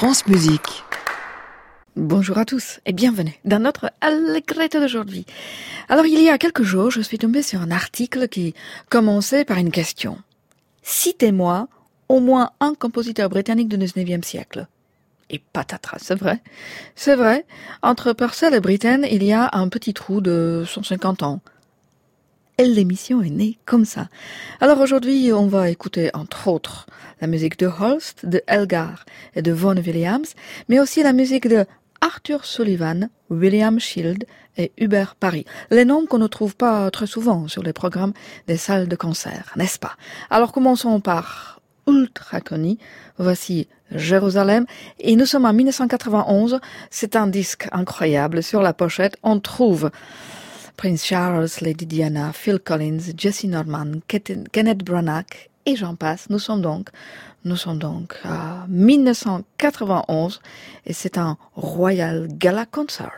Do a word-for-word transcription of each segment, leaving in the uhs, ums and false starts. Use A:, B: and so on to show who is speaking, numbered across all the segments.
A: France Musique.
B: Bonjour à tous et bienvenue dans notre Allegretto d'aujourd'hui. Alors il y a quelques jours, je suis tombée sur un article qui commençait par une question. Citez-moi au moins un compositeur britannique du dix-neuvième siècle. Et patatras, c'est vrai. C'est vrai, entre Purcell et Britten, il y a un petit trou de cent cinquante ans. Et l'émission est née comme ça. Alors aujourd'hui, on va écouter entre autres la musique de Holst, de Elgar et de Vaughan Williams, mais aussi la musique de Arthur Sullivan, William Shield et Hubert Parry. Les noms qu'on ne trouve pas très souvent sur les programmes des salles de concert, n'est-ce pas? Alors commençons par ultra connu. Voici Jérusalem et nous sommes en dix-neuf cent quatre-vingt-onze. C'est un disque incroyable. Sur la pochette, on trouve Prince Charles, Lady Diana, Phil Collins, Jesse Norman, Kenneth Branagh et j'en passe. Nous sommes donc, nous sommes donc à dix-neuf cent quatre-vingt-onze et c'est un Royal Gala Concert.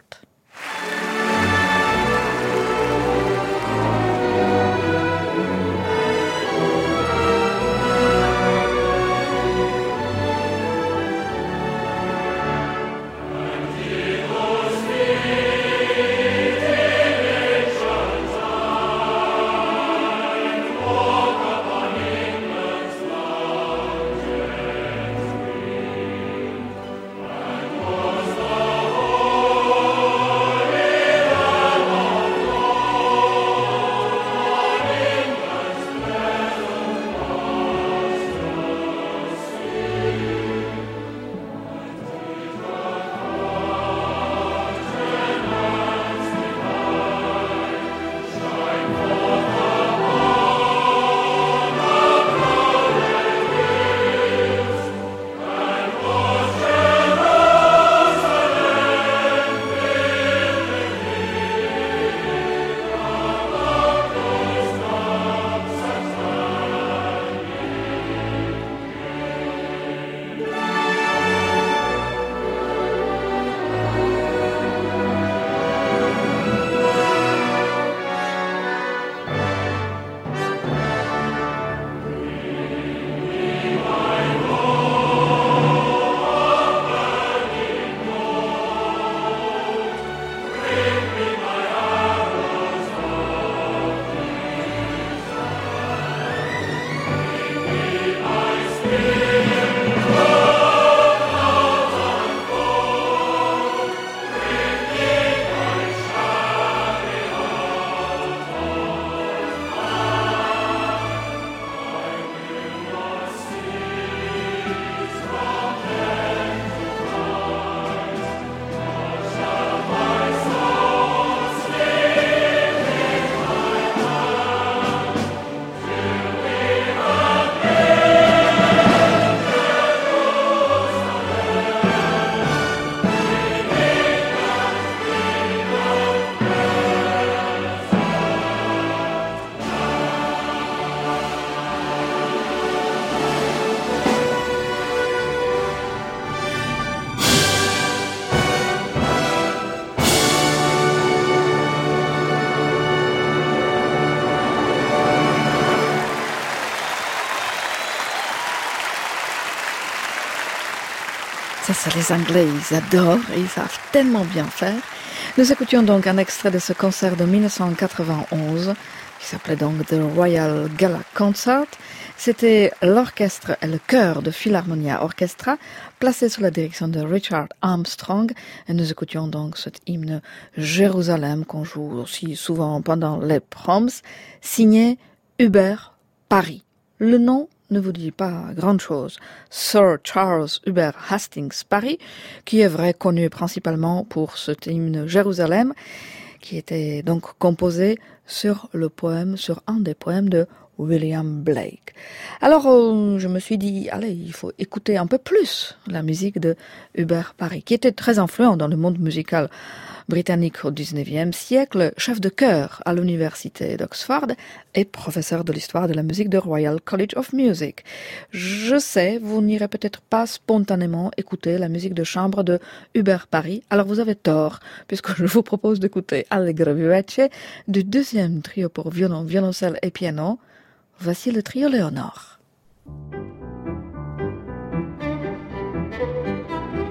B: Ça, c'est les Anglais, ils adorent et ils savent tellement bien faire. Nous écoutions donc un extrait de ce concert de dix-neuf cent quatre-vingt-onze, qui s'appelait donc The Royal Gala Concert. C'était l'orchestre et le chœur de Philharmonia Orchestra, placé sous la direction de Richard Armstrong. Et nous écoutions donc cet hymne Jérusalem, qu'on joue aussi souvent pendant les proms, signé Hubert Parry. Le nom ne vous dit pas grand-chose. Sir Charles Hubert Hastings Parry, qui est vrai connu principalement pour cet hymne Jérusalem, qui était donc composé sur le poème, sur un des poèmes de William Blake. Alors, euh, je me suis dit, allez, il faut écouter un peu plus la musique de Hubert Parry, qui était très influent dans le monde musical britannique au dix-neuvième siècle, chef de chœur à l'université d'Oxford et professeur de l'histoire de la musique de Royal College of Music. Je sais, vous n'irez peut-être pas spontanément écouter la musique de chambre de Hubert Parry, alors vous avez tort, puisque je vous propose d'écouter Allegro vivace du deuxième trio pour violon, violoncelle et piano. Voici le trio Léonore.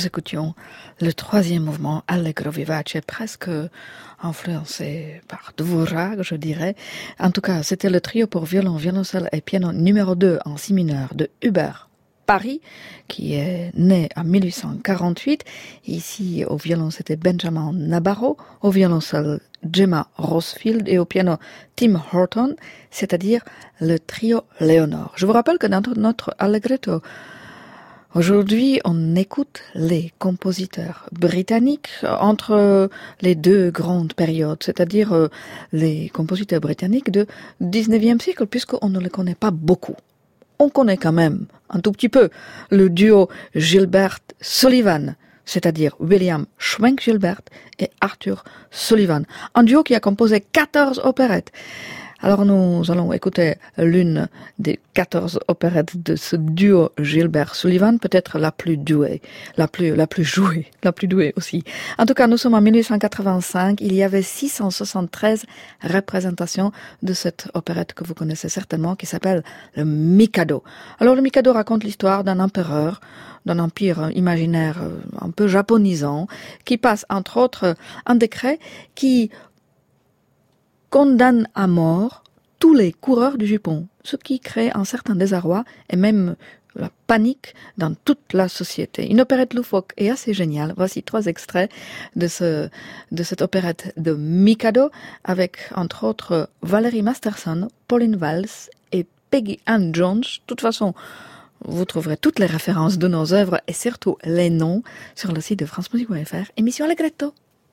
B: nous écoutions le troisième mouvement Allegro vivace, presque influencé par Dvorak, je dirais. En tout cas, c'était le trio pour violon, violoncelle et piano numéro deux en si mineur de Hubert Parry, qui est né en mille huit cent quarante-huit. Ici, au violon, c'était Benjamin Nabarro, au violoncelle Gemma Rosfield et au piano Tim Horton, c'est-à-dire le trio Léonore. Je vous rappelle que dans notre Allegretto, aujourd'hui, on écoute les compositeurs britanniques entre les deux grandes périodes, c'est-à-dire les compositeurs britanniques du dix-neuvième siècle, puisqu'on ne les connaît pas beaucoup. On connaît quand même un tout petit peu le duo Gilbert-Sullivan, c'est-à-dire William Schwenk-Gilbert et Arthur Sullivan, un duo qui a composé quatorze opérettes. Alors nous allons écouter l'une des quatorze opérettes de ce duo Gilbert-Sullivan, peut-être la plus douée, la plus, la plus jouée, la plus douée aussi. En tout cas, nous sommes en mille huit cent quatre-vingt-cinq, il y avait six cent soixante-treize représentations de cette opérette que vous connaissez certainement, qui s'appelle le Mikado. Alors le Mikado raconte l'histoire d'un empereur, d'un empire imaginaire un peu japonisant, qui passe entre autres un décret qui condamne à mort tous les coureurs du Japon, ce qui crée un certain désarroi et même la panique dans toute la société. Une opérette loufoque et assez géniale. Voici trois extraits de ce, de cette opérette de Mikado avec, entre autres, Valerie Masterson, Pauline Valls et Peggy Ann Jones. De toute façon, vous trouverez toutes les références de nos œuvres et surtout les noms sur le site de france musique point f r. Émission Allegretto.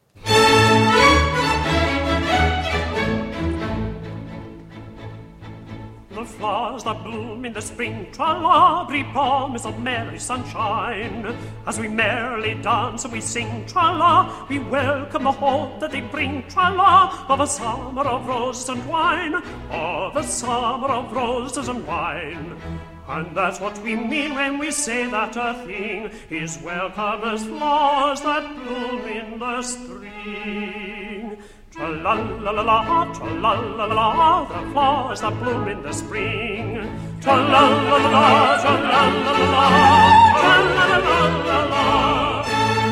A: The flowers that bloom in the spring, tra-la, bring promise of merry sunshine. As we merrily dance and we sing, tra-la, we welcome the hope that they bring, tra-la, of a summer of roses and wine, of a summer of roses and wine. And that's what we mean when we say that a thing is welcome as flowers that bloom in the spring. Tra-la-la-la-la, tra-la-la-la-la, the flowers that bloom in the spring. Tra-la-la-la-la, tra-la-la-la-la, tra-la-la-la-la.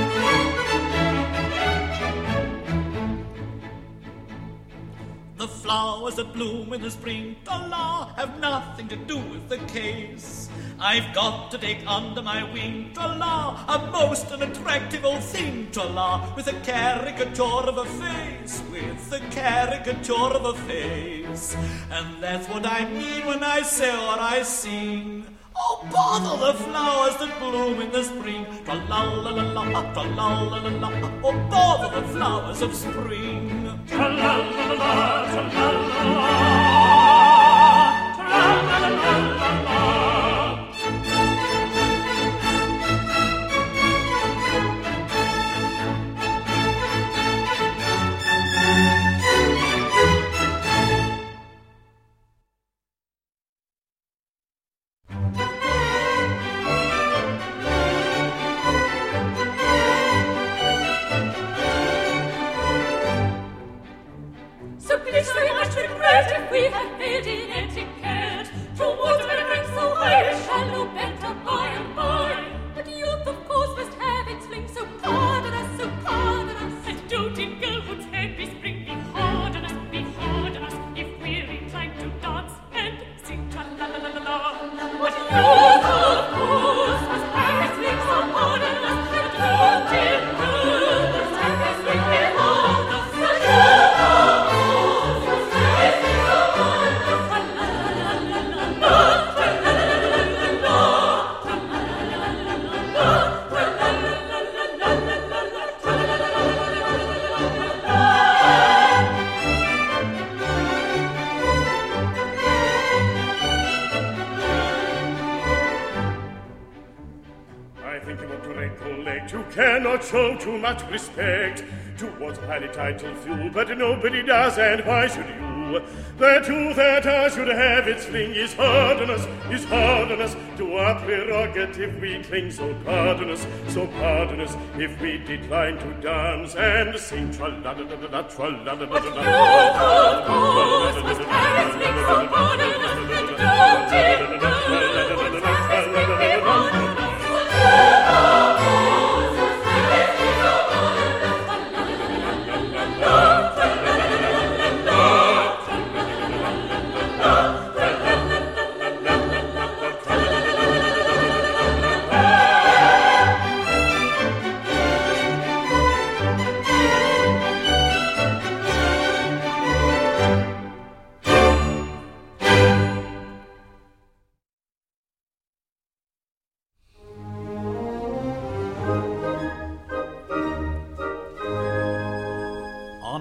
A: The flowers that bloom in the spring, tra-la, have nothing to do with the case. I've got to take under my wing, tra-la, a most unattractive old thing, tra-la, with a caricature of a face, with a caricature of a face. And that's what I mean when I say or I sing. Oh, bother the flowers that bloom in the spring, tra-la-la-la-la, tra-la-la-la-la. Oh, bother the flowers of spring. Tra-la-la-la-la, tra-la-la-la-la, tra-la-la-la-la-la. We have failed in etiquette. True water and drink so high, we shall know better by and by. But youth, of course, must have its fling, so pardon us, so pardon us. And don't in girlhood's head be spring, be hard on us, be hard on us, if we're inclined to dance and sing tra-la-la-la-la-la. But youth, of course, must have its fling, so pardon us. And don't in girlhood's head be spring, be hard on us. You cannot show too much respect towards a highly titled fool, but nobody does, and why should you? That you that I should have its fling is hard on us, is hard on us. To our prerogative we cling, so pardon us, so pardon us, if we decline to dance and sing tra-la-la-la-la, tra-la-la-la-la. But you, of course, must have its fling, so pardon us, and don't in girls, must have its fling, be hard on us.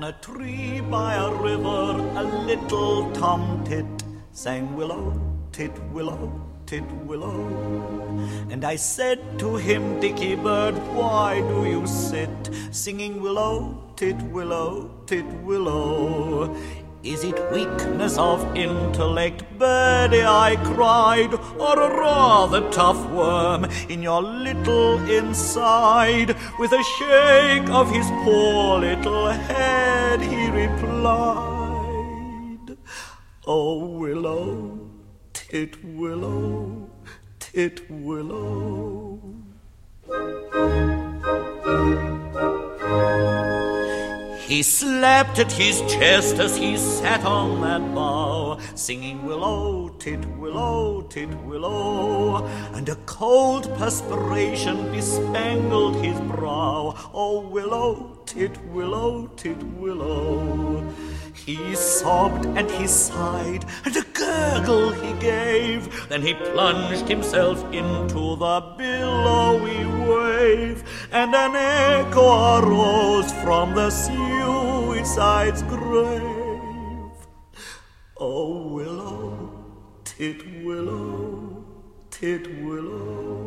C: a tree by a river, a little tomtit sang willow, tit, willow, tit, willow. And I said to him, Dickie bird, why do you sit singing willow, tit, willow, tit, willow? Is it weakness of intellect, birdie, I cried, or a rather tough worm in your little inside? With a shake of his poor little head, he replied, oh, willow, tit, willow, tit, willow. He slapped at his chest as he sat on that bough, singing willow, tit, willow, tit, willow. And a cold perspiration bespangled his brow. Oh, willow, tit, willow, tit, willow. He sobbed and he sighed, and a gurgle he gave. Then he plunged himself into the billowy wave, and an echo arose from the suicide's grave. Oh, willow, tit, willow, tit, willow.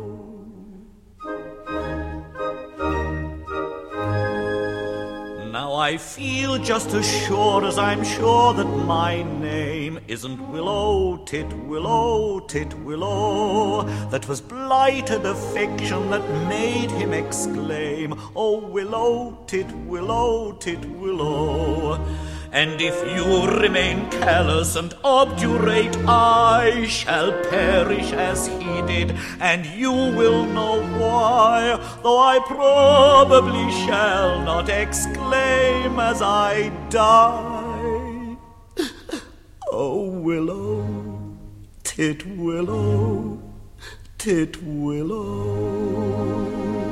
C: Now I feel just as sure as I'm sure that my name isn't Willow, tit, willow, tit, willow. That was blighted affection that made him exclaim, oh, willow, tit, willow, tit, willow. And if you remain callous and obdurate, I shall perish as he did, and you will know why, though I probably shall not exclaim as I die. Oh, willow, tit, willow, tit, willow.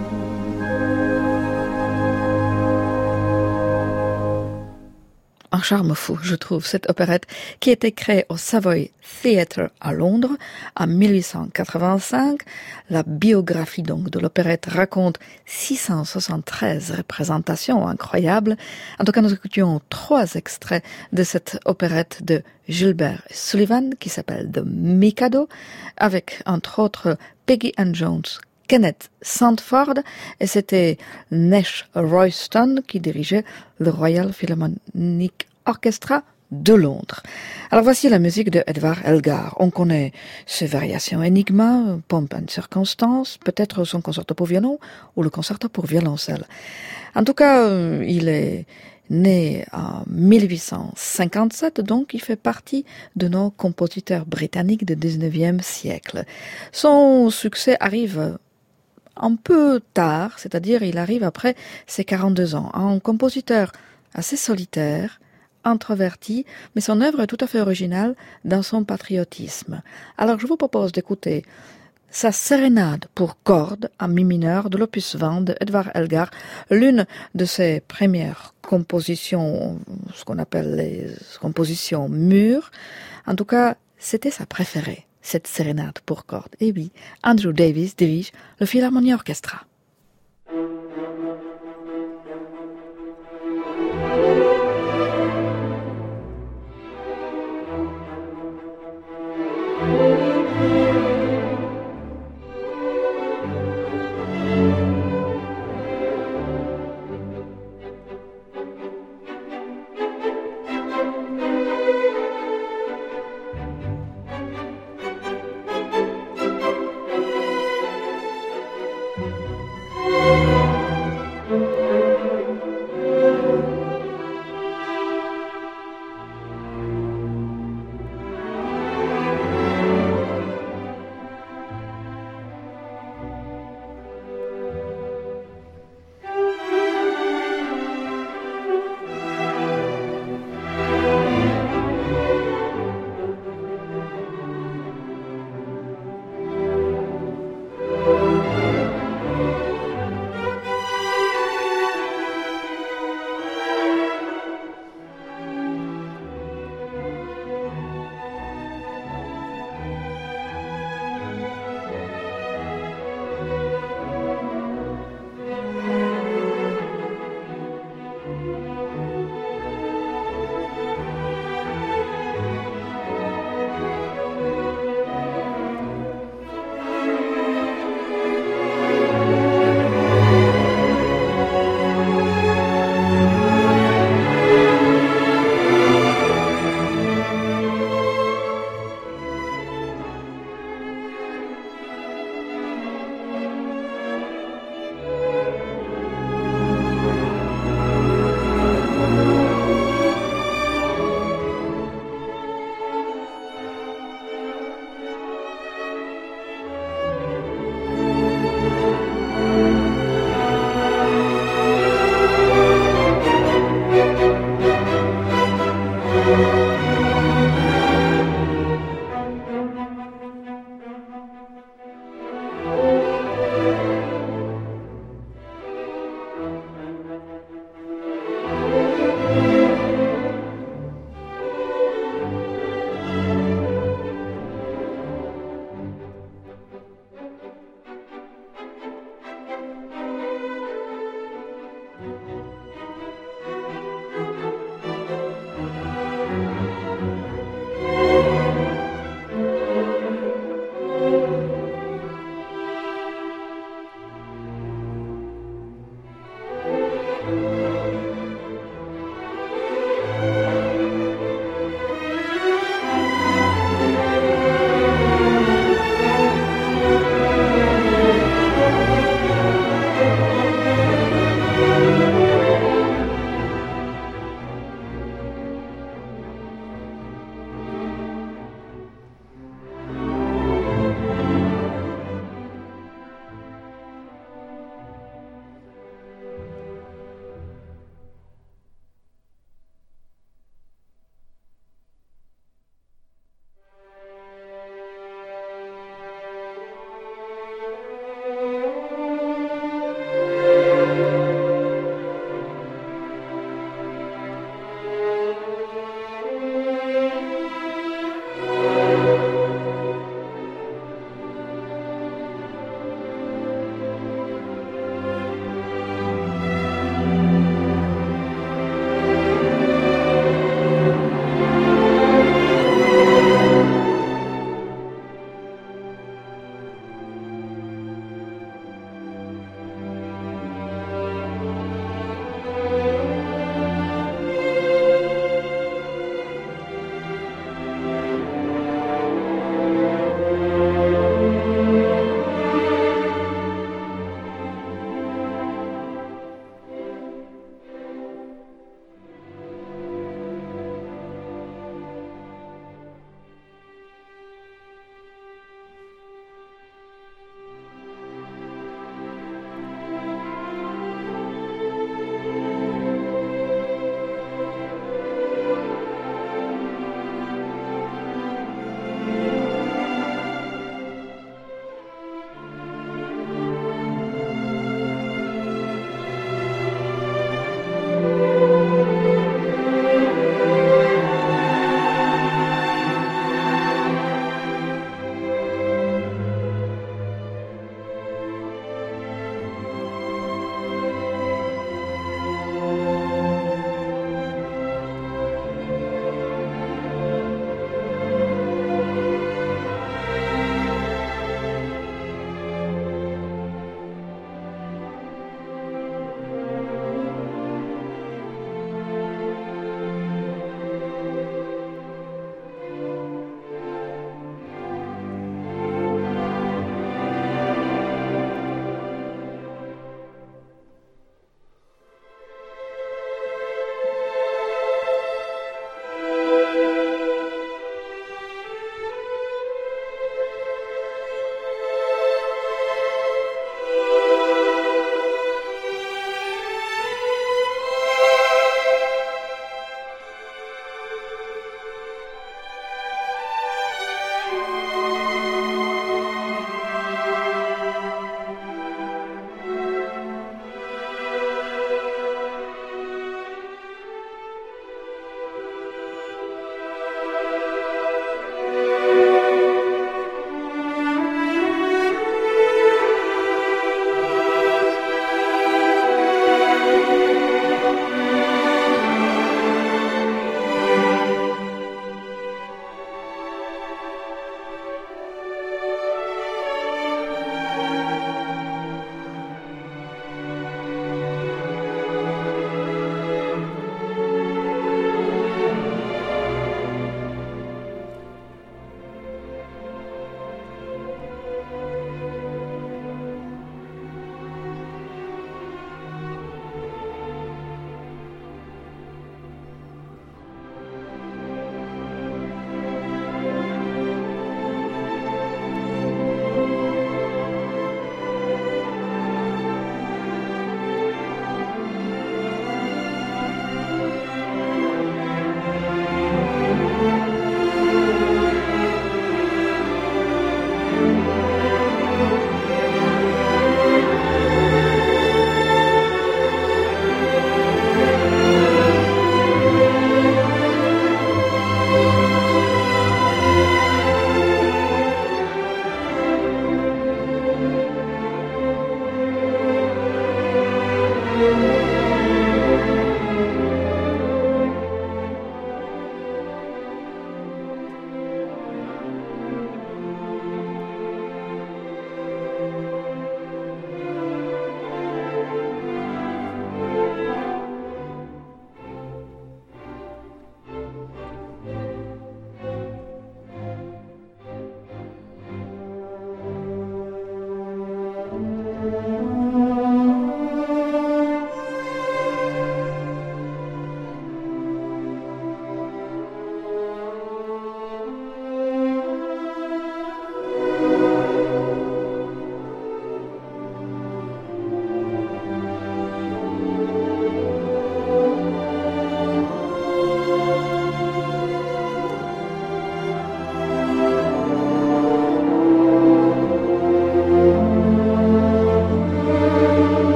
B: Un charme fou, je trouve, cette opérette qui a été créée au Savoy Theatre à Londres en mille huit cent quatre-vingt-cinq. La biographie donc de l'opérette raconte six cent soixante-treize représentations incroyables. En tout cas, nous écoutions trois extraits de cette opérette de Gilbert Sullivan qui s'appelle The Mikado, avec entre autres Peggy Ann Jones, Kenneth Sandford, et c'était Nash Royston qui dirigeait le Royal Philharmonic Orchestra de Londres. Alors voici la musique de Edvard Elgar. On connaît ses variations Enigma, Pompe and Circonstance, peut-être son concerto pour violon ou le concerto pour violoncelle. En tout cas, il est né en mille huit cent cinquante-sept, donc il fait partie de nos compositeurs britanniques du dix-neuvième siècle. Son succès arrive un peu tard, c'est-à-dire il arrive après ses quarante-deux ans. Un compositeur assez solitaire, introverti, mais son œuvre est tout à fait originale dans son patriotisme. Alors je vous propose d'écouter sa sérénade pour cordes en mi mineur de l'opus vingt de Edvard Elgar, l'une de ses premières compositions, ce qu'on appelle les compositions mûres. En tout cas, c'était sa préférée, cette sérénade pour cordes. Et oui, Andrew Davis dirige le Philharmonia Orchestra.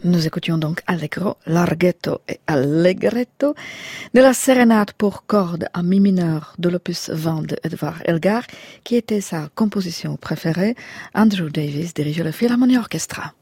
B: Nous écoutions donc Allegro, Larghetto et Allegretto de la sérénade pour cordes à mi mineur de l'opus vingt de Edvard Elgar, qui était sa composition préférée. Andrew Davis dirigeait le Philharmonia Orchestra.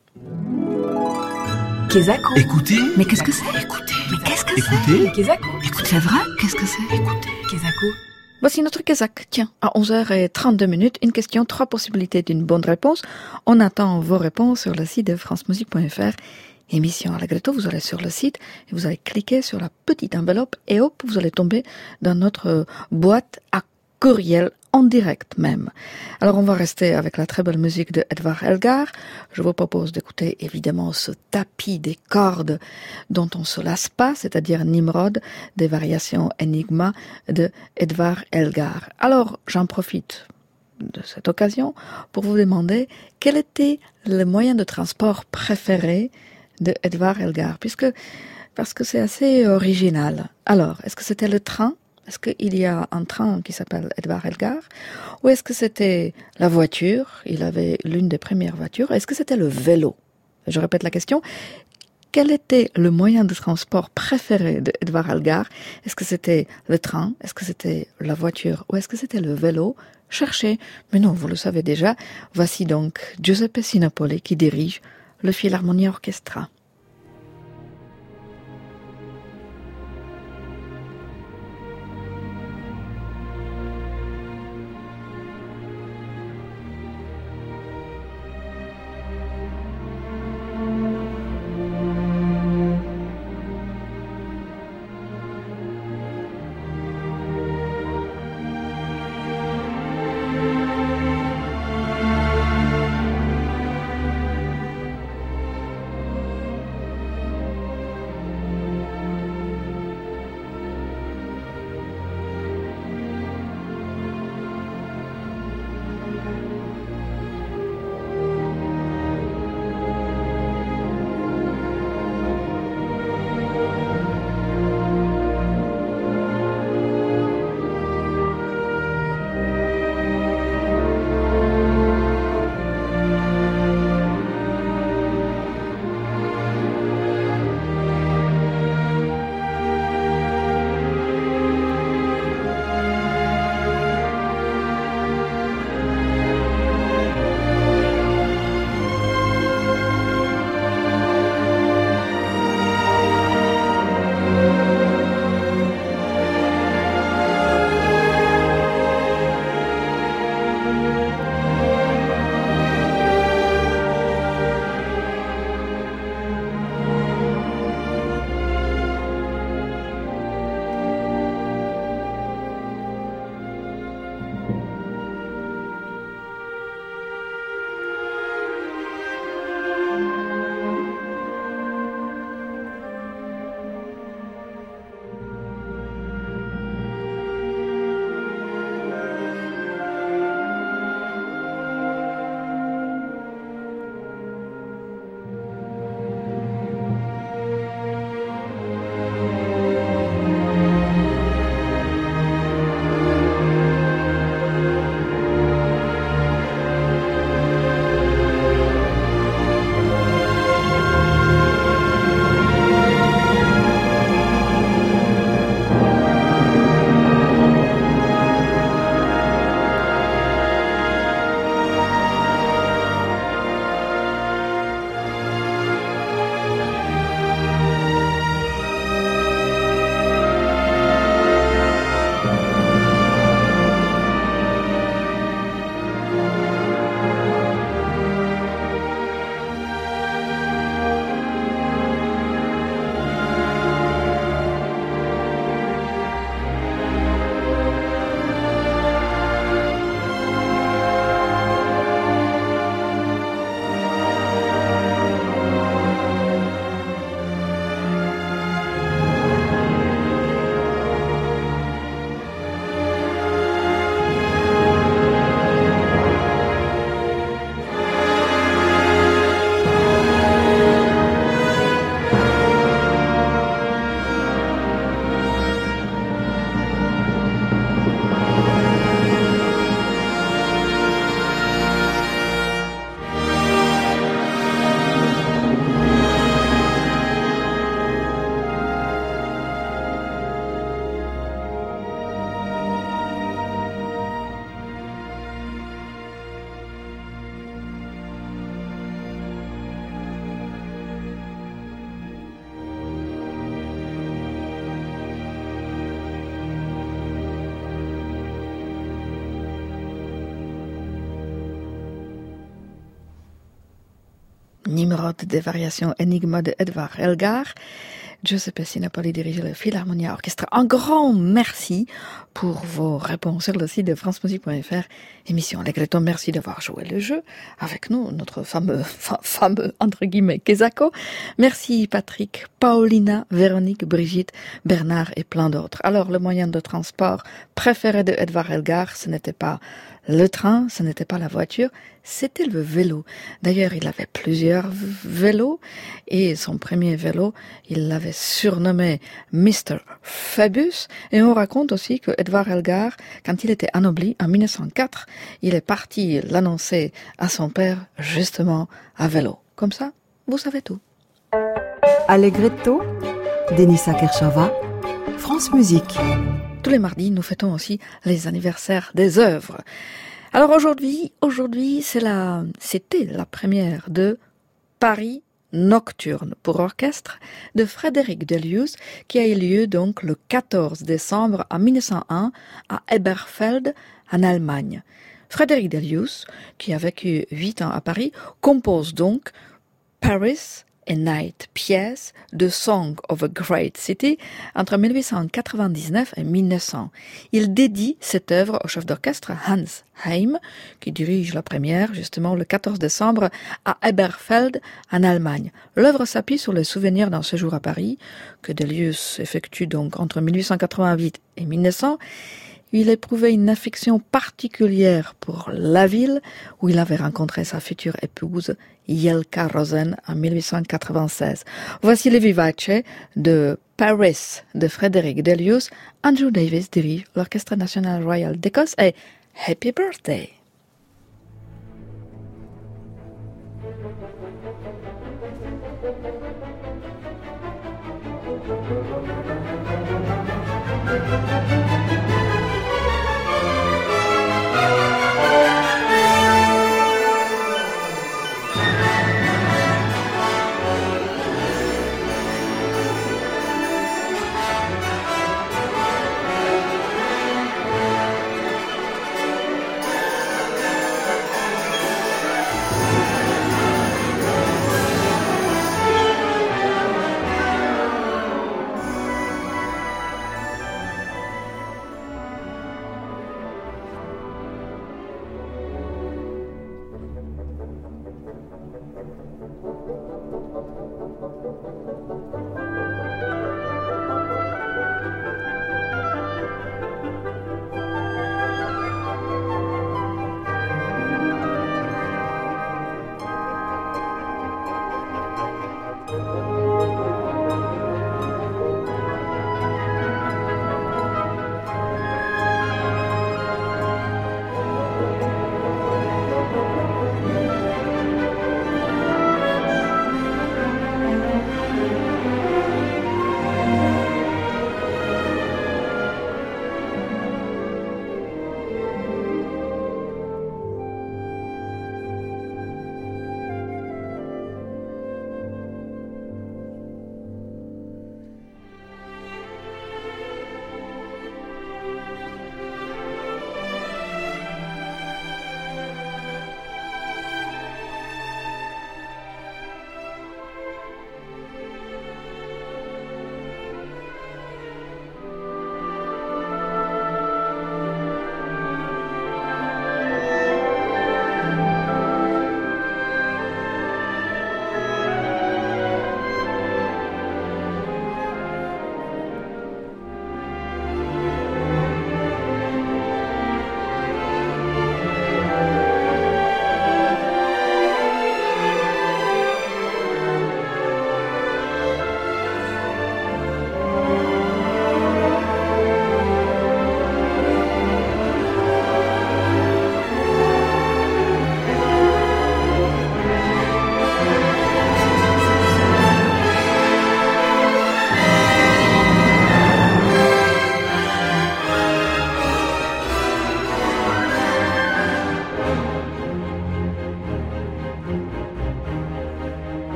D: Kezako.
E: Écoutez.
D: Mais qu'est-ce que c'est?
E: Écoutez.
D: Mais qu'est-ce que
E: Écoutez.
D: c'est? Kezako.
E: Écoutez.
D: C'est vrai? Qu'est-ce que c'est?
E: Écoutez.
D: Kezako.
B: Voici notre Kazakh. Tiens, à onze heures trente-deux minutes, une question, trois possibilités d'une bonne réponse. On attend vos réponses sur le site de francemusique point f r. Émission Allegretto, vous allez sur le site et vous allez cliquer sur la petite enveloppe et hop, vous allez tomber dans notre boîte à courriel en direct même. Alors on va rester avec la très belle musique de Edvard Elgar. Je vous propose d'écouter évidemment ce tapis des cordes dont on se lasse pas, c'est-à-dire Nimrod, des variations Enigma de Edvard Elgar. Alors j'en profite de cette occasion pour vous demander quel était le moyen de transport préféré de Edvard Elgar, puisque, parce que c'est assez original. Alors, est-ce que c'était le train? Est-ce qu'il y a un train qui s'appelle Edvard Elgar? Ou est-ce que c'était la voiture? Il avait l'une des premières voitures. Est-ce que c'était le vélo? Je répète la question. Quel était le moyen de transport préféré de Edvard Elgar? Est-ce que c'était le train? Est-ce que c'était la voiture? Ou est-ce que c'était le vélo? Cherchez. Mais non, vous le savez déjà. Voici donc Giuseppe Sinopoli qui dirige le Philharmonia Orchestra. Nimrod des variations Enigma de Edvard Elgar. Giuseppe Sinopoli dirige le Philharmonia Orchestra. Un grand merci pour vos réponses sur le site de france musique point f r. Émission Allegretto, merci d'avoir joué le jeu avec nous, notre fameux, fa, fameux, entre guillemets, Kezako. Merci Patrick, Paulina, Véronique, Brigitte, Bernard et plein d'autres. Alors, le moyen de transport préféré de Edvard Elgar, ce n'était pas le train, ce n'était pas la voiture, c'était le vélo. D'ailleurs, il avait plusieurs vélos et son premier vélo, il l'avait surnommé mister Phoebus. Et on raconte aussi que Edvard Elgar, quand il était anobli en mille neuf cent quatre, il est parti l'annoncer à son père justement à vélo. Comme ça, vous savez tout.
E: Allegretto, Denisa Kershava, France Musique.
B: Tous les mardis, nous fêtons aussi les anniversaires des œuvres. Alors aujourd'hui, aujourd'hui, c'est la, c'était la première de Paris Nocturne pour orchestre de Frédéric Delius, qui a eu lieu donc le quatorze décembre en mille neuf cent un à Eberfeld, en Allemagne. Frédéric Delius, qui a vécu huit ans à Paris, compose donc Paris a Night, pièce de Song of a Great City entre mille huit cent quatre-vingt-dix-neuf et mille neuf cents. Il dédie cette œuvre au chef d'orchestre Hans Heim, qui dirige la première justement le quatorze décembre à Eberfeld en Allemagne. L'œuvre s'appuie sur les souvenirs d'un séjour à Paris que Delius effectue donc entre mille huit cent quatre-vingt-huit et mille neuf cents. Il éprouvait une affection particulière pour la ville où il avait rencontré sa future épouse Jelka Rosen en mille huit cent quatre-vingt-seize. Voici les vivaces de Paris de Frédéric Delius. Andrew Davis dirige l'Orchestre national royal d'Écosse et Happy Birthday!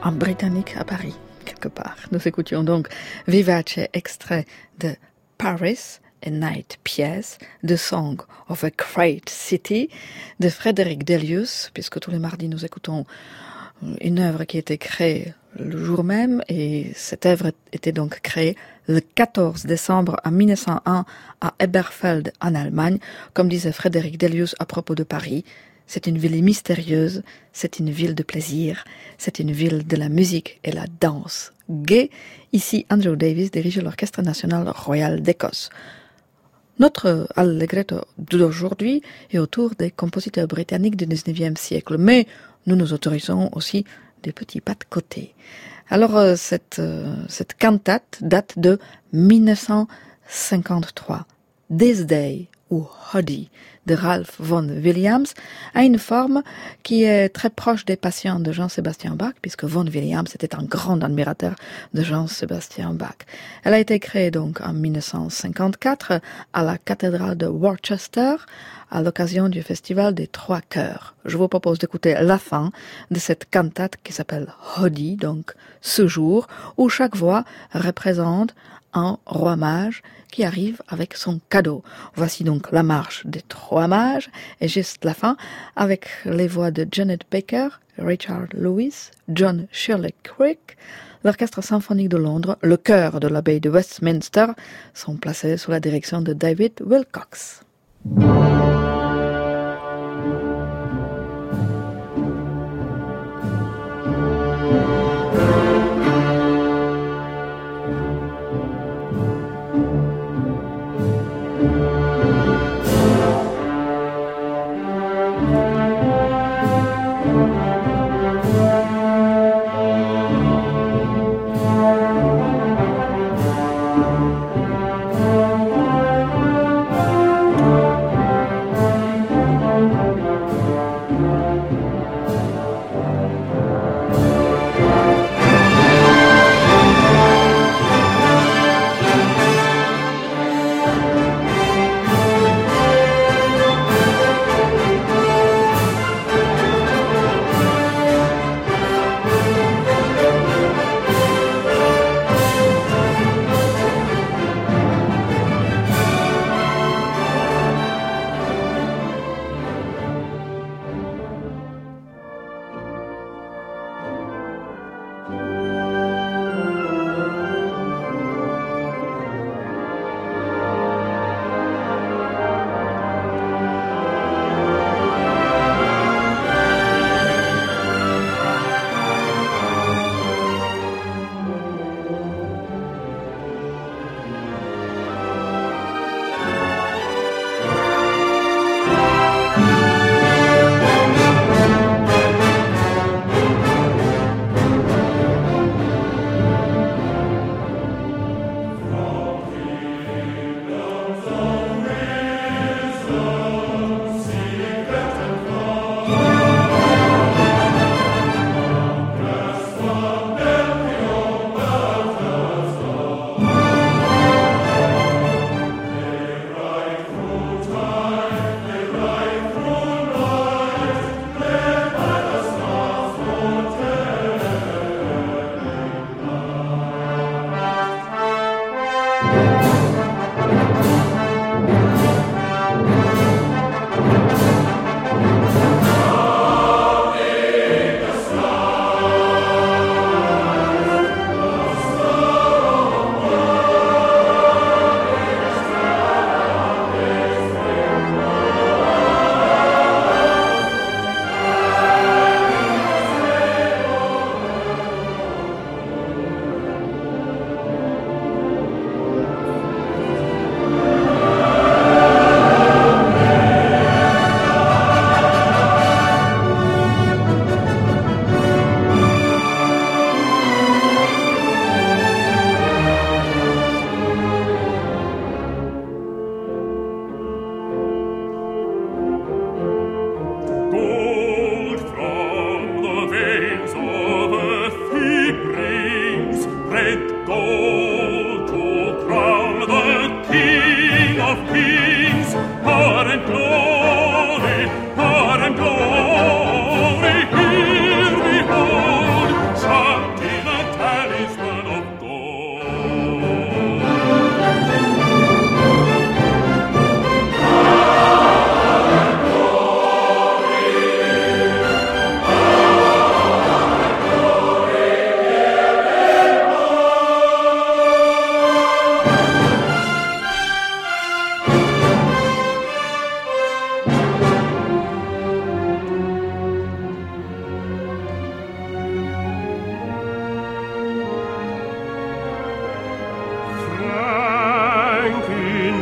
B: un Britannique à Paris, quelque part. Nous écoutions donc Vivace, extrait de Paris, A Night Pièce, The Song of a Great City, de Frédéric Delius, puisque tous les mardis nous écoutons une œuvre qui a été créée le jour même, et cette œuvre était donc créée le quatorze décembre mille neuf cent un à Eberfeld en Allemagne. Comme disait Frédéric Delius à propos de Paris, c'est une ville mystérieuse, c'est une ville de plaisir, c'est une ville de la musique et la danse. Gai, ici Andrew Davis dirige l'Orchestre national royal d'Écosse. Notre allegretto d'aujourd'hui est autour des compositeurs britanniques du dix-neuvième siècle, mais nous nous autorisons aussi des petits pas de côté. Alors, euh, cette, euh, cette cantate date de mille neuf cent cinquante-trois. This Day, ou Hoddy, de Ralph Vaughan Williams, a une forme qui est très proche des Passions de Jean-Sébastien Bach, puisque Vaughan Williams était un grand admirateur de Jean-Sébastien Bach. Elle a été créée donc en mille neuf cent cinquante-quatre à la cathédrale de Worcester, à l'occasion du festival des Trois Chœurs. Je vous propose d'écouter la fin de cette cantate qui s'appelle Hoddy, donc ce jour, où chaque voix représente un roi mage qui arrive avec son cadeau. Voici donc la marche des trois mages, et juste la fin, avec les voix de Janet Baker, Richard Lewis, John Shirley Crick, l'Orchestre symphonique de Londres, le chœur de l'abbaye de Westminster, sont placés sous la direction de David Wilcox.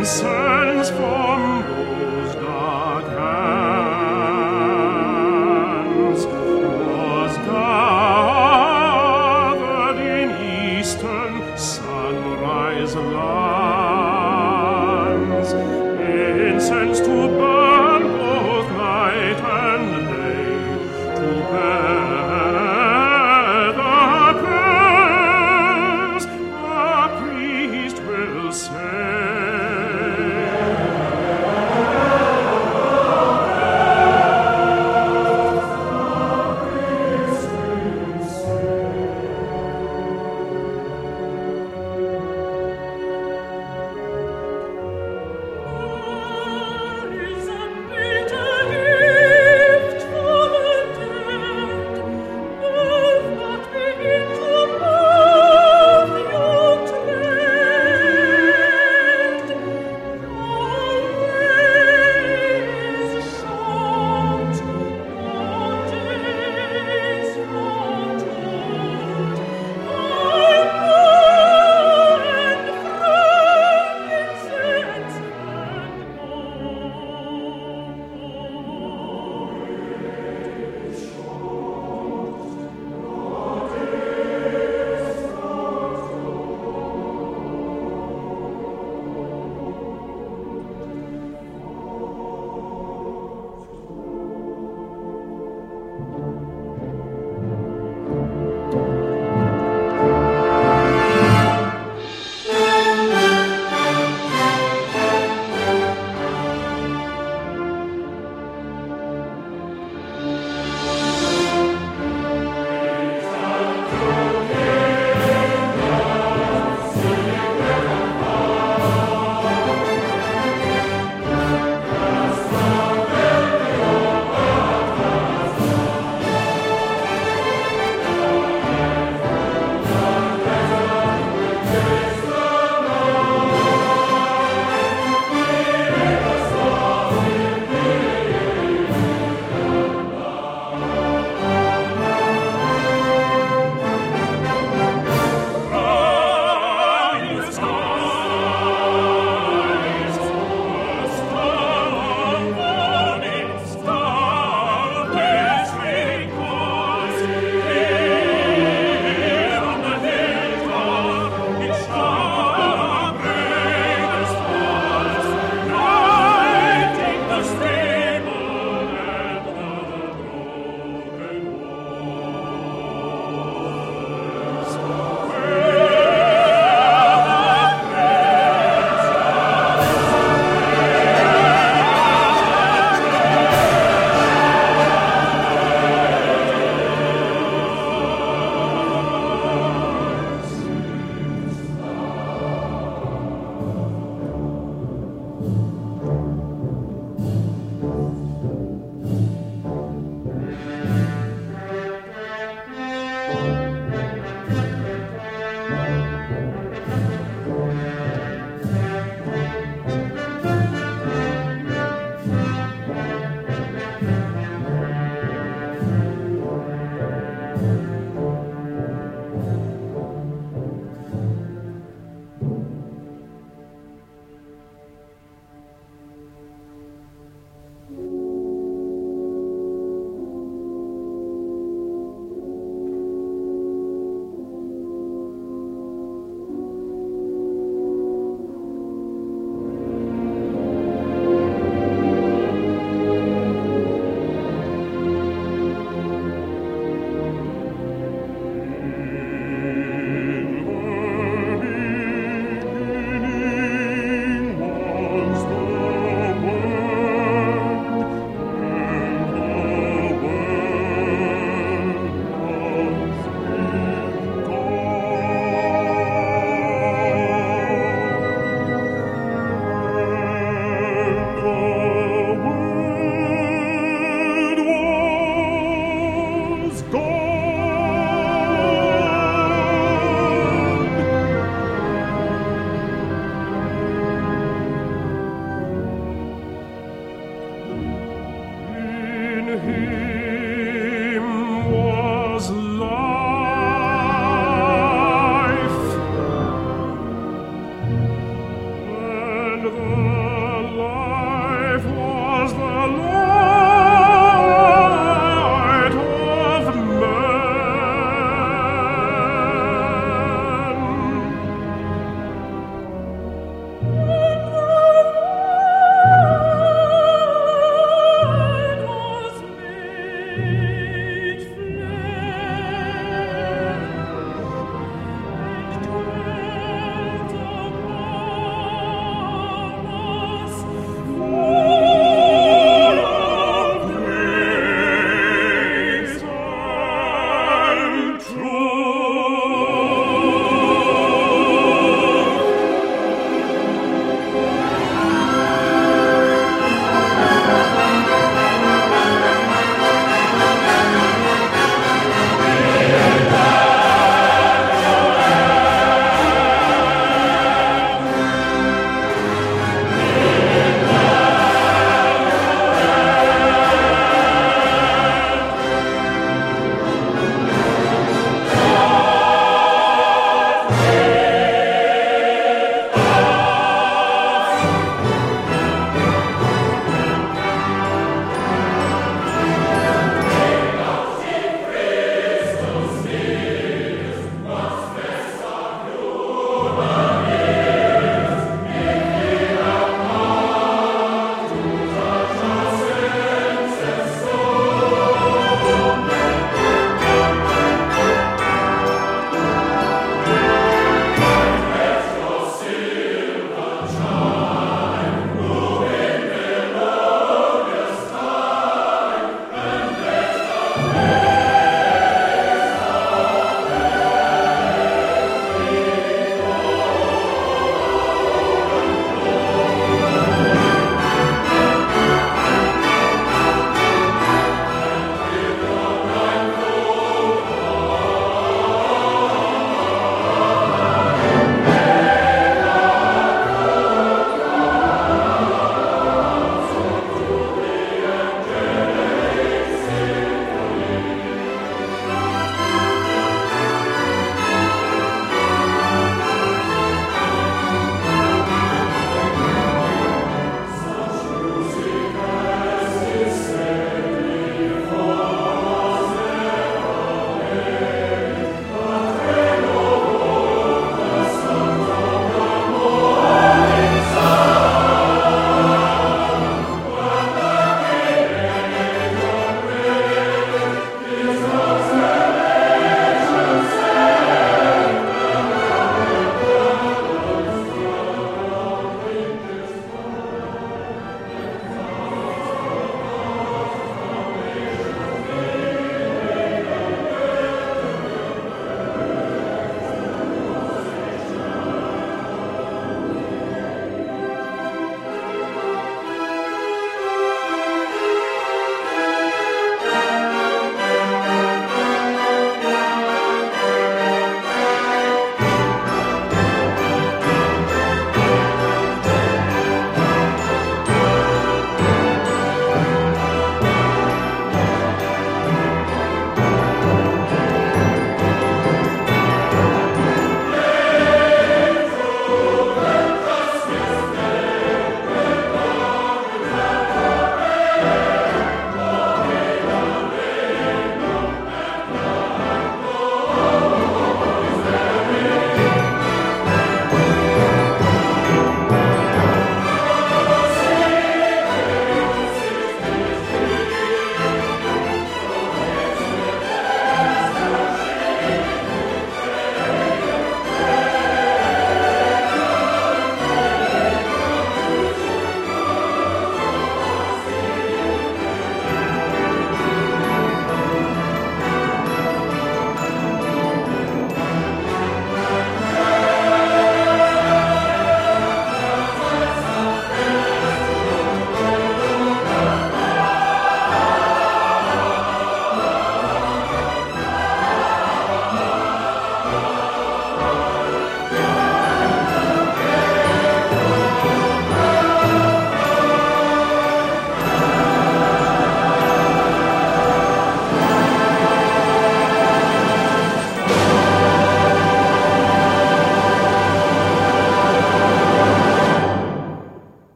A: incense from those dark hands was gathered in eastern sunrise lands, incense to burn both night and day, to bear the prayers the priest will say.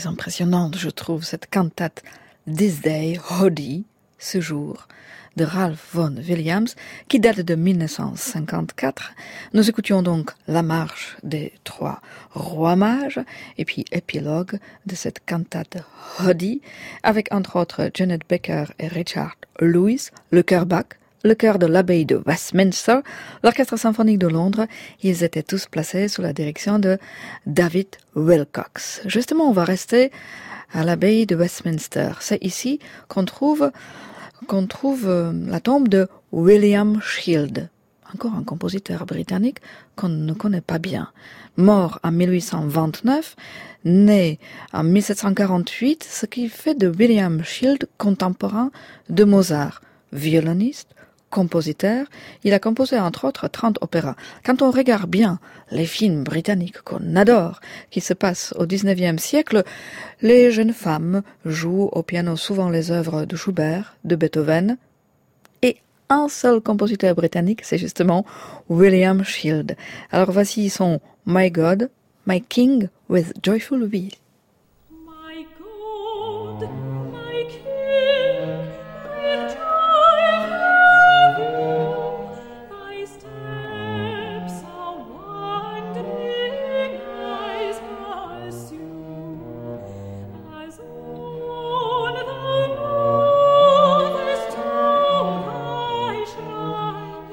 B: très impressionnante, je trouve, cette cantate This Day, Hodie, ce jour, de Ralph Vaughan Williams, qui date de mille neuf cent cinquante-quatre. Nous écoutions donc la marche des trois rois mages, et puis épilogue de cette cantate Hodie, avec entre autres Janet Becker et Richard Lewis, le chœur Bach, le chœur de l'abbaye de Westminster, l'orchestre symphonique de Londres. Ils étaient tous placés sous la direction de David Wilcox. Justement, on va rester à l'abbaye de Westminster. C'est ici qu'on trouve, qu'on trouve euh, la tombe de William Shield, encore un compositeur britannique qu'on ne connaît pas bien. Mort en mille huit cent vingt-neuf, né en mille sept cent quarante-huit, ce qui fait de William Shield contemporain de Mozart, violoniste, compositeur. Il a composé entre autres trente opéras. Quand on regarde bien les films britanniques qu'on adore, qui se passent au dix-neuvième siècle, les jeunes femmes jouent au piano souvent les œuvres de Schubert, de Beethoven, et un seul compositeur britannique, c'est justement William Shield. Alors voici son My God, My King with Joyful Wheel.
A: My God, my King, with joyful wheel, thy steps are wandering eyes pursue, as on thou movest to thy shrine,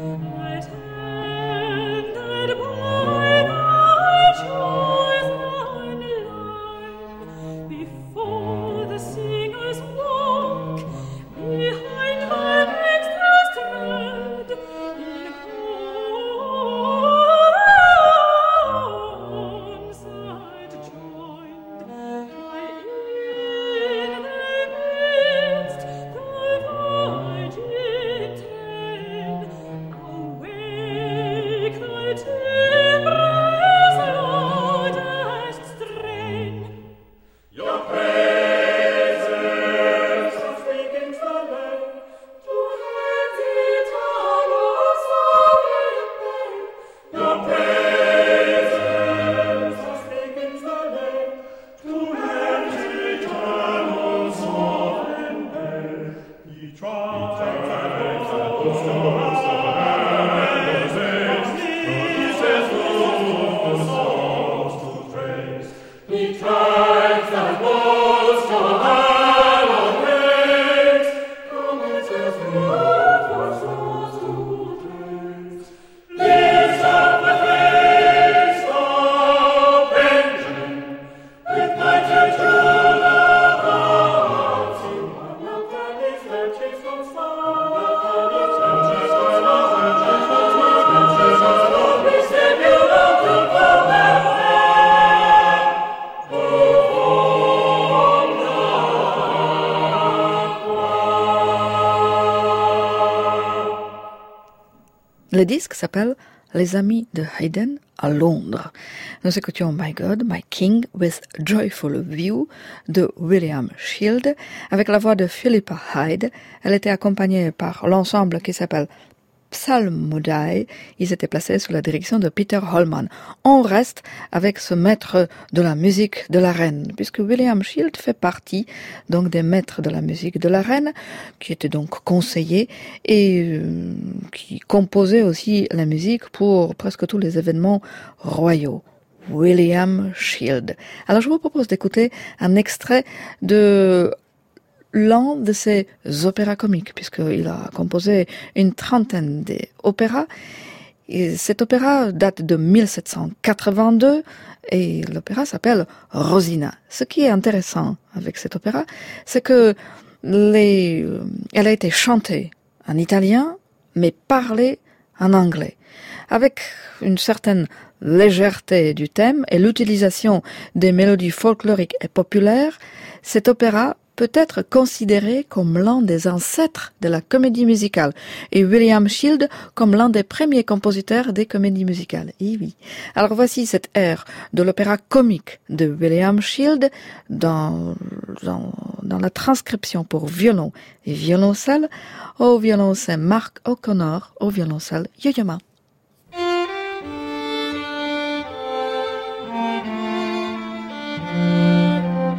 A: attended by thy chosen line, before the singers walk, behind thy mixers tread, in concert joined, thy in their midst the virgin ten, awake thy timbrels loudest strain. Your praises are speaking to men, to hands eternal sovereign pain. Your praises are speaking to men, to hands eternal sovereign pain. Ye tribes and hosts of heaven, ceases whose souls to praise. Ye tribes that boast of hallowed praise, promises Lord for souls to praise. Lift up the face of Benjamin, with mighty Judah gods, in one of them is their chief from star, Jesus, Lord, we say, build up to forever.
B: Le disque s'appelle Les Amis de Haydn à Londres. Nous écoutions My God, My King with Joyful View de William Shield avec la voix de Philippa Hyde. Elle était accompagnée par l'ensemble qui s'appelle Psalmodie. Ils étaient placés sous la direction de Peter Holman. On reste avec ce maître de la musique de la reine, puisque William Shield fait partie donc des maîtres de la musique de la reine, qui était donc conseiller et euh, qui composait aussi la musique pour presque tous les événements royaux. William Shield. Alors je vous propose d'écouter un extrait de l'un de ses opéras comiques, puisqu'il a composé une trentaine d'opéras. Et cet opéra date de mille sept cent quatre-vingt-deux et l'opéra s'appelle Rosina. Ce qui est intéressant avec cet opéra, c'est que les, elle a été chantée en italien, mais parlée en anglais, avec une certaine légèreté du thème et l'utilisation des mélodies folkloriques et populaires. Cet opéra peut être considéré comme l'un des ancêtres de la comédie musicale et William Shield comme l'un des premiers compositeurs des comédies musicales. Et oui. Alors voici cette ère de l'opéra comique de William Shield dans, dans, dans la transcription pour violon et violoncelle. Au violoncelle Mark O'Connor, au violoncelle Yo-Yo Ma.
A: Thank you.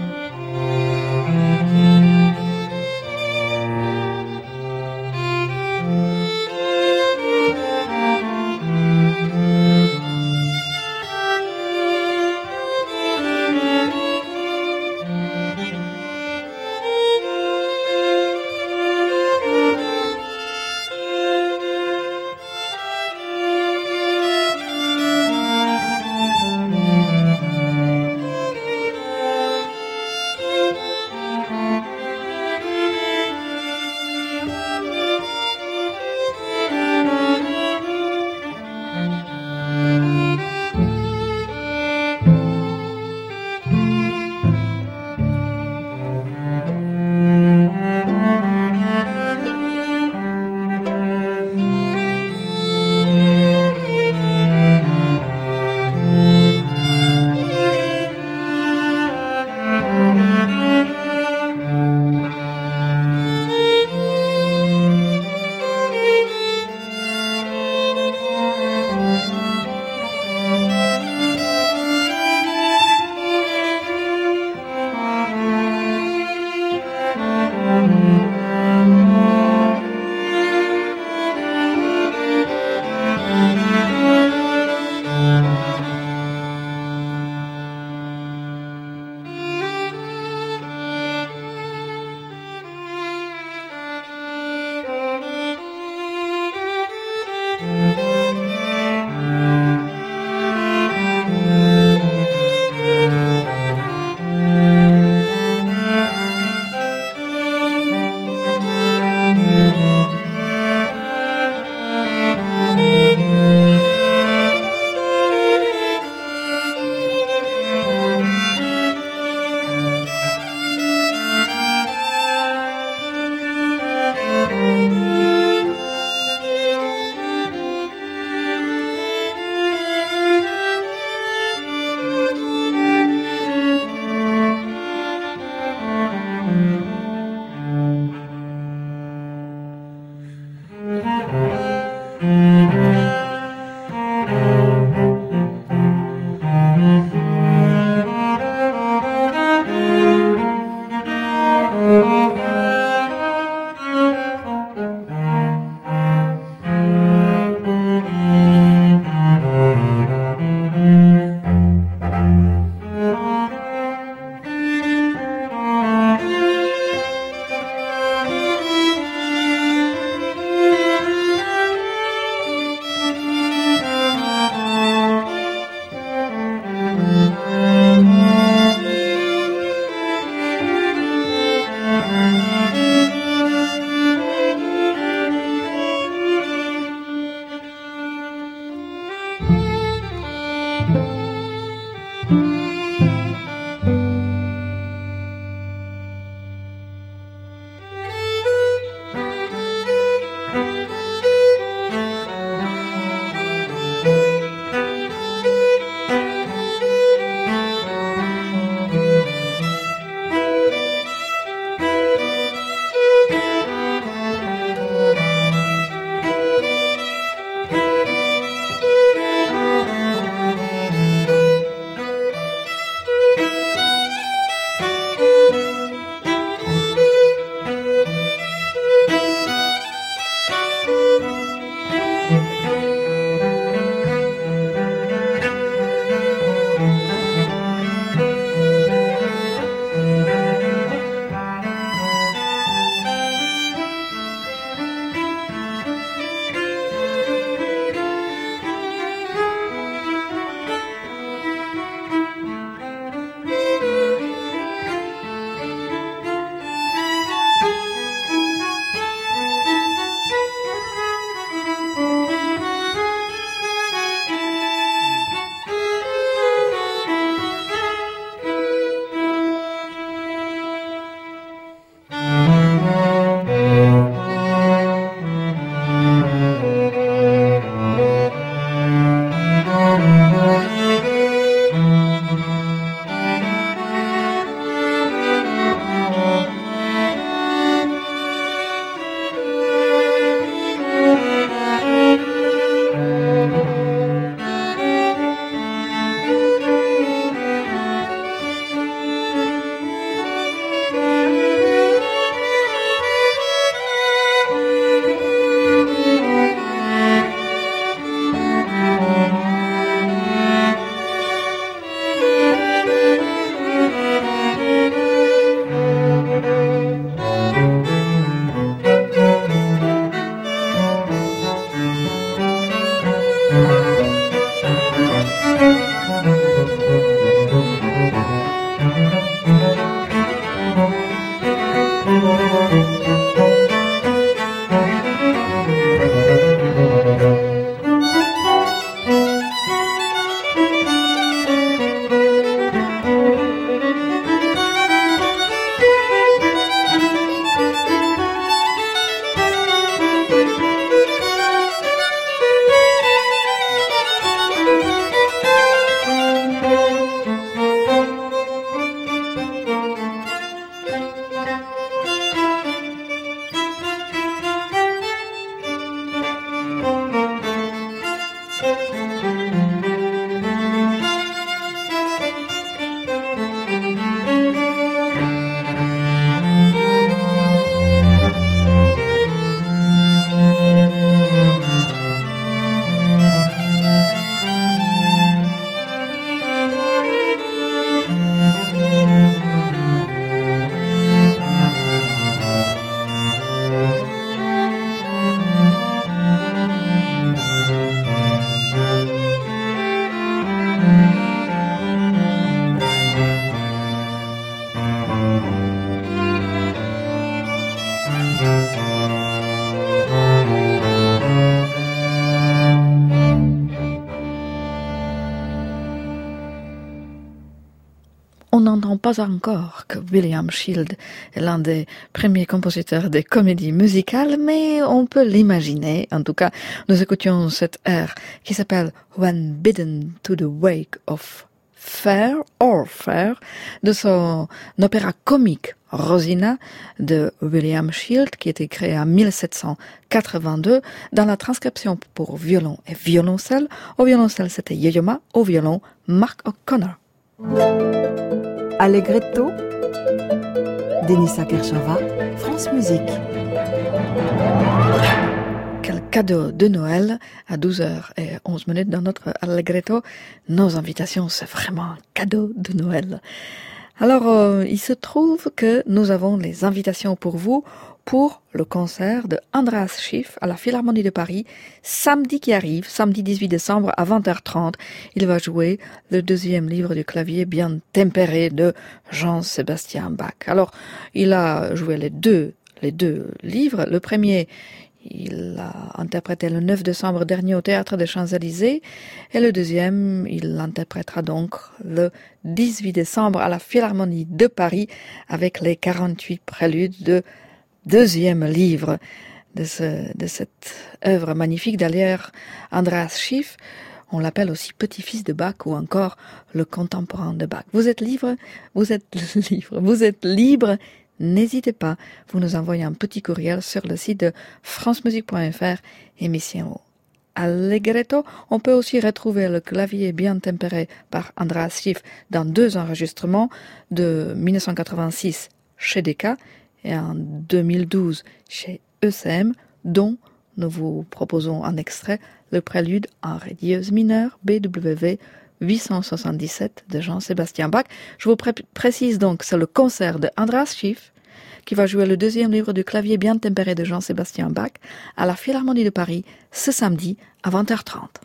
B: On n'entend pas encore que William Shield est l'un des premiers compositeurs des comédies musicales, mais on peut l'imaginer. En tout cas, nous écoutions cette air qui s'appelle When Bidden to the Wake of Fair or Fair de son opéra comique Rosina de William Shield qui était créé en mille sept cent quatre-vingt-deux dans la transcription pour violon et violoncelle. Au violoncelle, c'était Yo-Yo Ma, au violon, Mark O'Connor.
E: Allegretto, Denisa Kershava, France Musique.
B: Quel cadeau de Noël à douze heures onze minutes dans notre Allegretto. Nos invitations, c'est vraiment un cadeau de Noël. Alors, euh, il se trouve que nous avons les invitations pour vous pour le concert de Andras Schiff à la Philharmonie de Paris, samedi qui arrive, samedi dix-huit décembre à vingt heures trente. Il va jouer le deuxième livre du clavier bien tempéré de Jean-Sébastien Bach. Alors, il a joué les deux, les deux livres. Le premier, il l'a interprété le neuf décembre dernier au Théâtre des Champs-Élysées. Et le deuxième, il l'interprétera donc le dix-huit décembre à la Philharmonie de Paris avec les quarante-huit préludes de deuxième livre de, ce, de cette œuvre magnifique. D'ailleurs, Andras Schiff, on l'appelle aussi petit-fils de Bach ou encore le contemporain de Bach. Vous êtes libre, vous êtes libre, vous êtes libre. N'hésitez pas, vous nous envoyez un petit courriel sur le site de francemusique point f r, émission Allegretto. On peut aussi retrouver le clavier bien tempéré par Andras Schiff dans deux enregistrements de mille neuf cent quatre-vingt-six chez Decca et en deux mille douze chez E C M, dont nous vous proposons un extrait, le prélude en ré dièse mineur B W huit cent soixante-dix-sept de Jean-Sébastien Bach. Je vous pré- précise donc que c'est le concert de Andras Schiff qui va jouer le deuxième livre du clavier bien tempéré de Jean-Sébastien Bach à la Philharmonie de Paris ce samedi à vingt heures trente.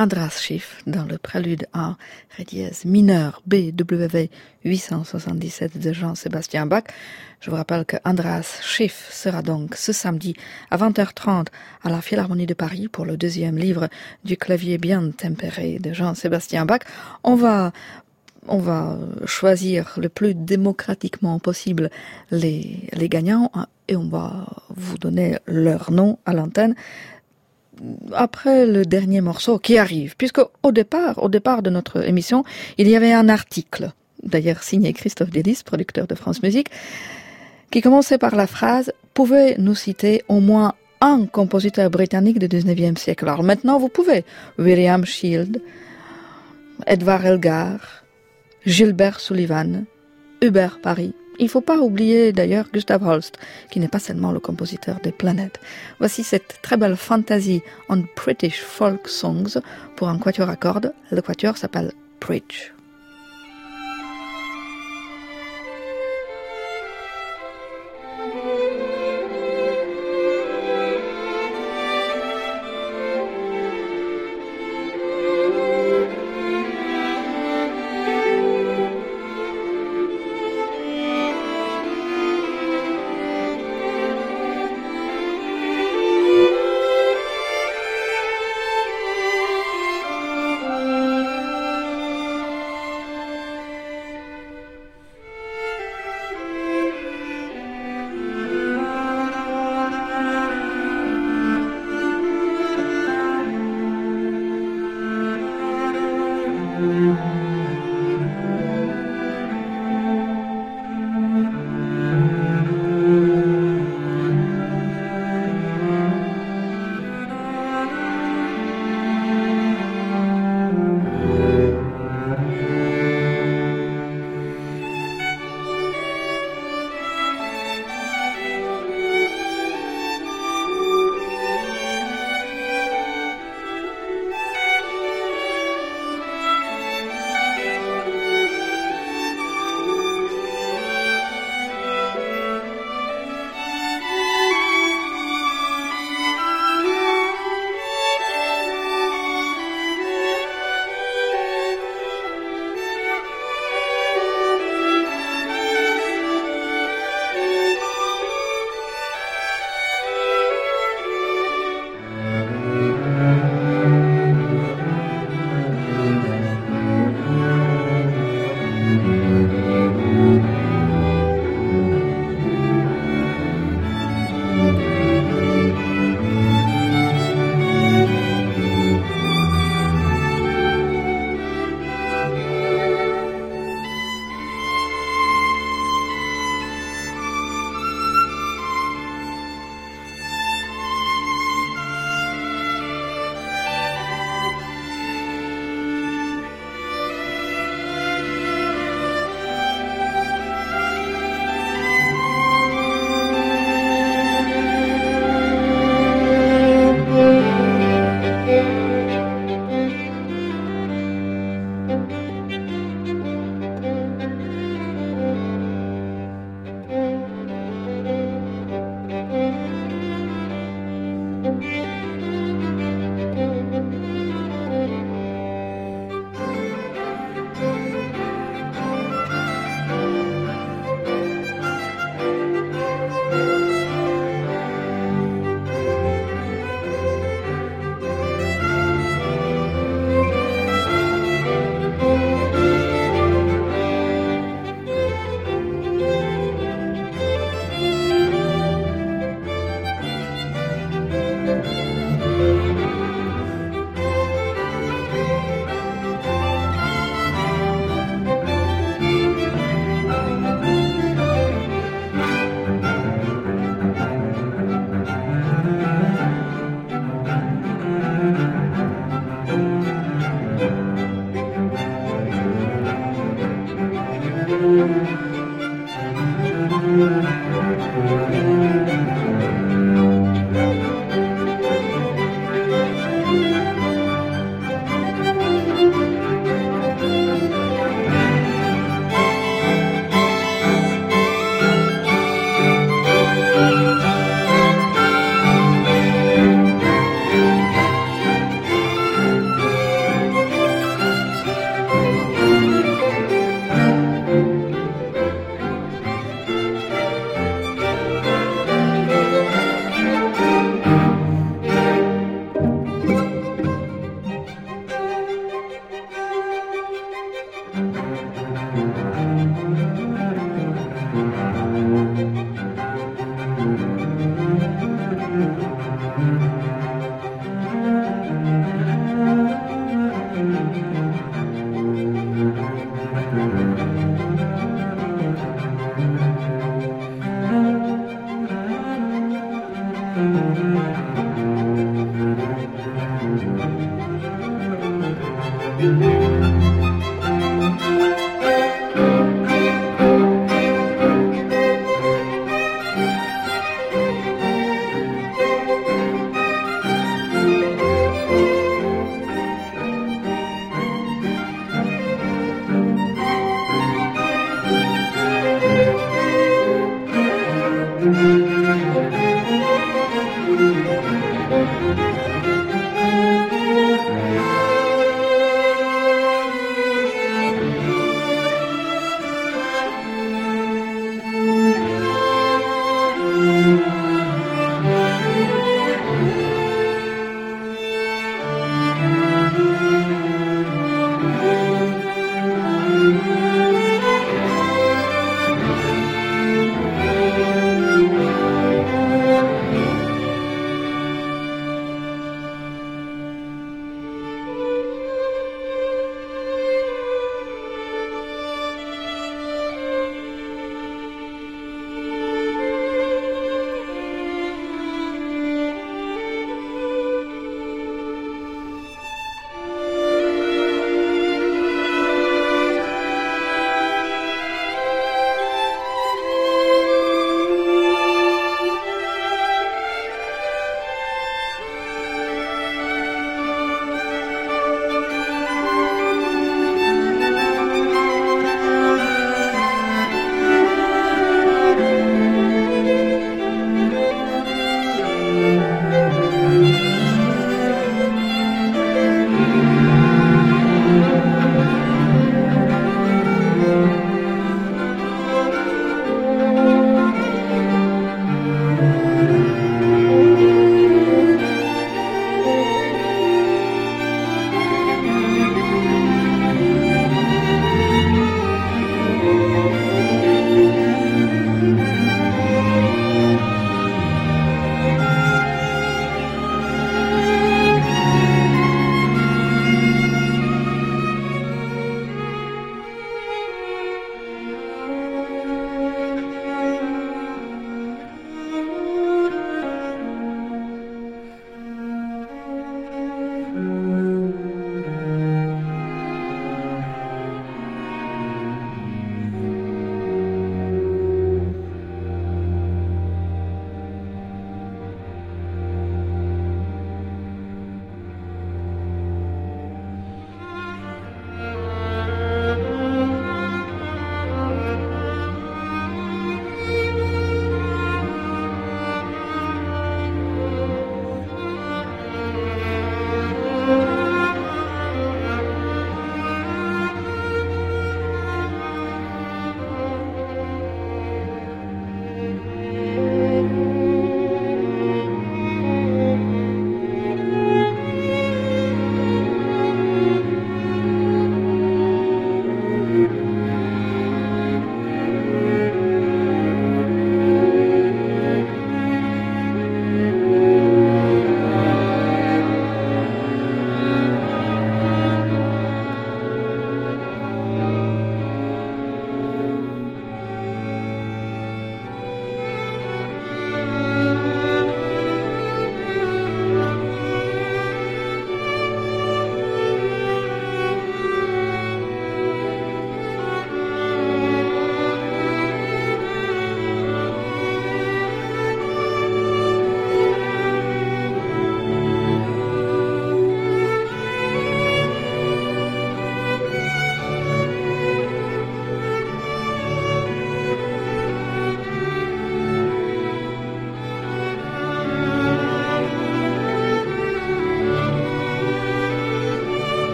B: Andras Schiff dans le prélude en ré dièse mineur B W huit cent soixante-dix-sept de Jean-Sébastien Bach. Je vous rappelle que Andras Schiff sera donc ce samedi à vingt heures trente à la Philharmonie de Paris pour le deuxième livre du clavier bien tempéré de Jean-Sébastien Bach. On va On va choisir le plus démocratiquement possible les, les gagnants et on va vous donner leur nom à l'antenne après le dernier morceau qui arrive. Puisque au départ, au départ de notre émission, il y avait un article, d'ailleurs signé Christophe Delis, producteur de France Musique, qui commençait par la phrase « Pouvez nous citer au moins un compositeur britannique du dix-neuvième siècle ?» Alors maintenant, vous pouvez. William Shield, Edvard Elgar, Gilbert Sullivan, Hubert Parry. Il ne faut pas oublier d'ailleurs Gustav Holst, qui n'est pas seulement le compositeur des planètes. Voici cette très belle fantasy on British folk songs pour un quatuor à cordes. Le quatuor s'appelle Bridge.
F: Thank you.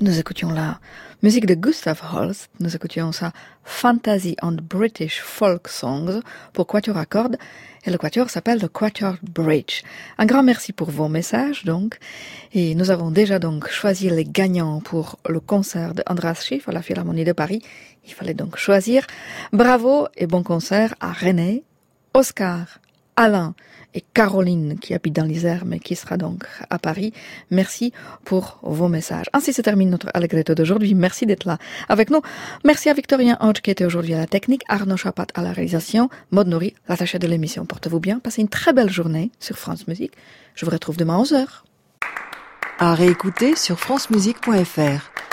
B: Nous écoutions la musique de Gustav Holst, nous écoutions sa Fantasy and British Folk Songs pour quatuor à cordes, et le quatuor s'appelle le Quatuor Bridge. Un grand merci pour vos messages, donc, et nous avons déjà donc choisi les gagnants pour le concert de Andras Schiff à la Philharmonie de Paris. Il fallait donc choisir. Bravo et bon concert à René, Oscar, Alain et Caroline qui habite dans l'Isère mais qui sera donc à Paris. Merci pour vos messages. Ainsi se termine notre Allegretto d'aujourd'hui. Merci d'être là avec nous. Merci à Victorien Hodge qui était aujourd'hui à la technique, Arnaud Chapat à la réalisation, Maud Nourri, l'attaché de l'émission. Portez-vous bien, passez une très belle journée sur France Musique. Je vous retrouve demain à onze heures.
E: À réécouter sur francemusique point f r.